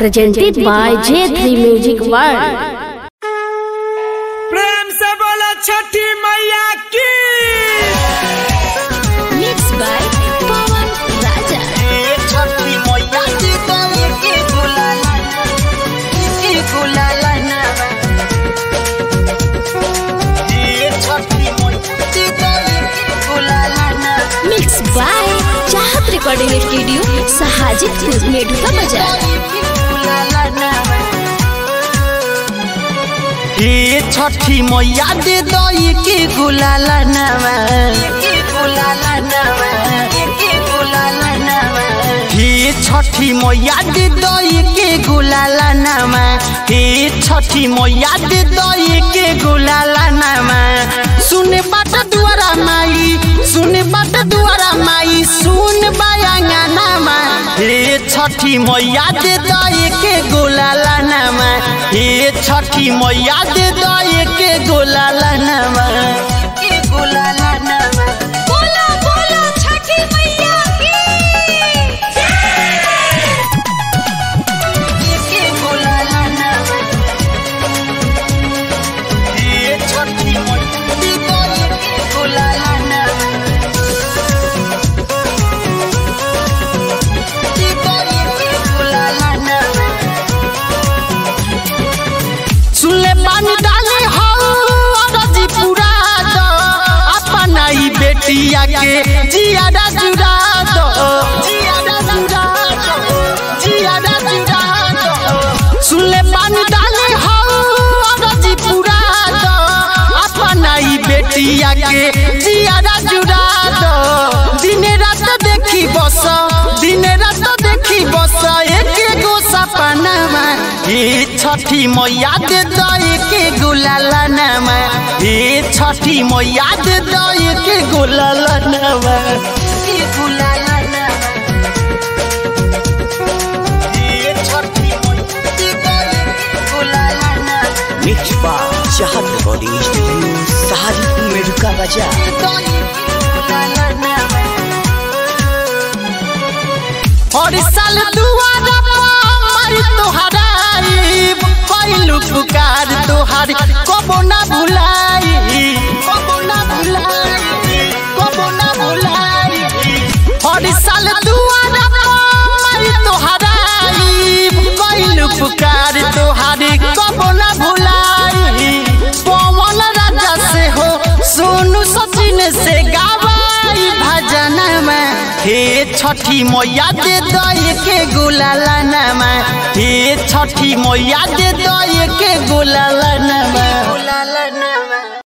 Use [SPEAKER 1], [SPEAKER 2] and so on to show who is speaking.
[SPEAKER 1] presented by J3 Music World।
[SPEAKER 2] प्रेम से बोला छठी मैया की।
[SPEAKER 1] Mixed by पवन राजा।
[SPEAKER 3] छठी मैया की गले के गुलाला ना छठी मैया की गले के गुलाला ना।
[SPEAKER 1] Mixed by Chahat recording studio Sahajitpur Meduka बाजार।
[SPEAKER 3] हे छठी मैया दे दई के गुलाला नावा हे छठी मैया दे दई के गुलाला नामा हे छठी मैया दे दई के गुलाला नामा। सुन बाट दुआरा माई सुन बाट दुआरा माई सुन बायांगा नामा हे छठी मैया दे दई के गुलाला नामा हे छठी मैया दे दई के गुलाला नामा के गुलाला नामा।
[SPEAKER 1] बोला बोला छठी मैया की।
[SPEAKER 3] के गुलाला नामा हे छठी मैया दे दई के गुलाला नामा दे दई के गुलाला नामा। सुले पानी डाले हो अरजी पूरा दो अपना ही बेटिया के जियादा जुड़ा दो जियादा जुड़ा दो जियादा जुड़ा दो। सुले पानी डाले हो अरजी पूरा दो अपना ही बेटिया के जियादा जुड़ा दो। दिन रात देखी बस दिन रात देखी बस एक गो सपनामा हे छठी मैया दे दई के गुलाला नामा हे छठी मैया दे दई के गुलाला नामा के गुलाला नामा हे छठी मैया दे दई के गुलाला नामा।
[SPEAKER 4] Mix by Chahat recording studio Sahajitpur Meduka बाजार।
[SPEAKER 3] हर साल दुआरा पर तोहराई पहिलू पुकार तोहार कबो ना भुलाई कबो ना भुलाई कबो ना भुलाई। हर साल दुआरा पर तोहराई पहिलू पुकार तोहार कबो ना भुलाई। पवन राजा से हो सोनू सचिन से गावाई भजन में हे छठी मैया दे दई के गुलाला नामा हे छठी मैया दे दई के